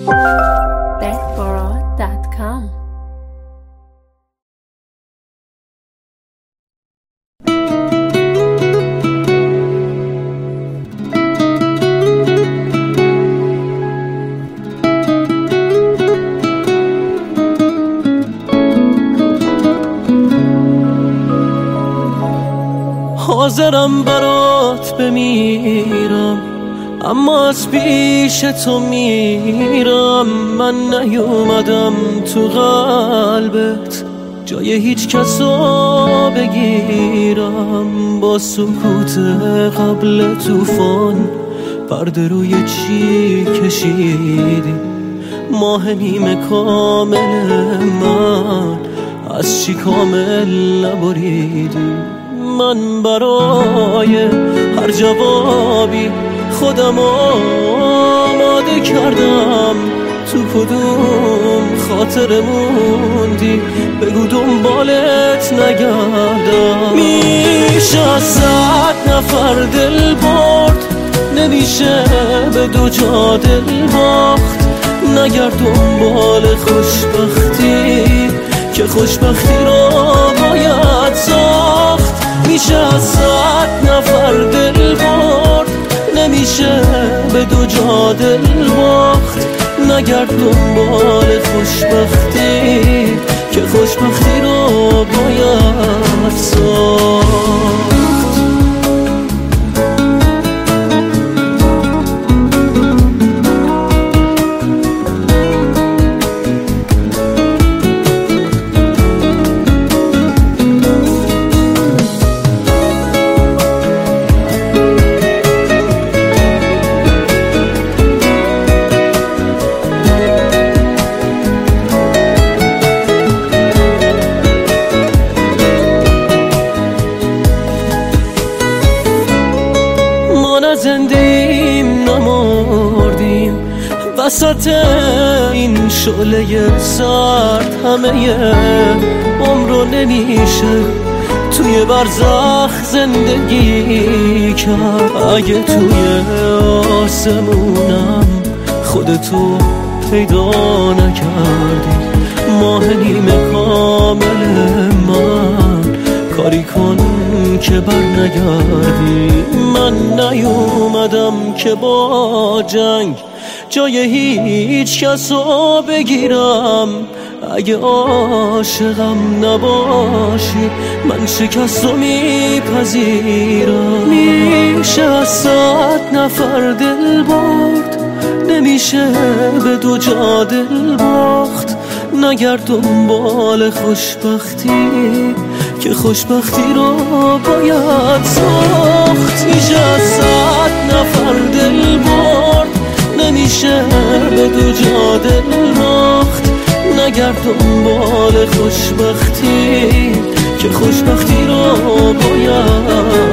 deathborough.com. حاضرم برات بمیرم، اما از پیش تو میرم. من نیومدم تو قلبت جای هیچ کسو بگیرم. با سکوت قبل طوفان پرده روی چی کشیدی؟ ماه نیمه کامل من از چی کامل نبریدی؟ من برای هر جوابی خودم آماده کردم. تو کدوم خاطر موندی؟ بگو دنبالت نگردم. میشه از 100 نفر دل برد، نمیشه به دو جا دل باخت. نگرد دنبال خوشبختی که خوشبختی رو باید ساخت. میشه از 100 نفر دل برد، نمیشه به دو جا دل باخت. نگرد دنبال خوشبختی که خوشبختی رو باید ساخت. زندیم نمردیم وسط این شعله سرد. همه عمرو نمیشه توی برزخ زندگی کرد. اگه توی آسمونم خودتو پیدا نکردی، ماه نیمه کامل من کاری کن که بر نگردی. من نیومدم که با جنگ جای هیچ کسو بگیرم. اگه عاشقم نباشی من شکستو میپذیرم. میشه از 100 نفر دل برد، نمیشه به دو جا دل باخت. نگرد دنبال خوشبختی که خوشبختی رو باید ساخت. میشه از 100 نفر دل برد، نمیشه به دو جا دل باخت. نگرد دنبال خوشبختی که خوشبختی رو باید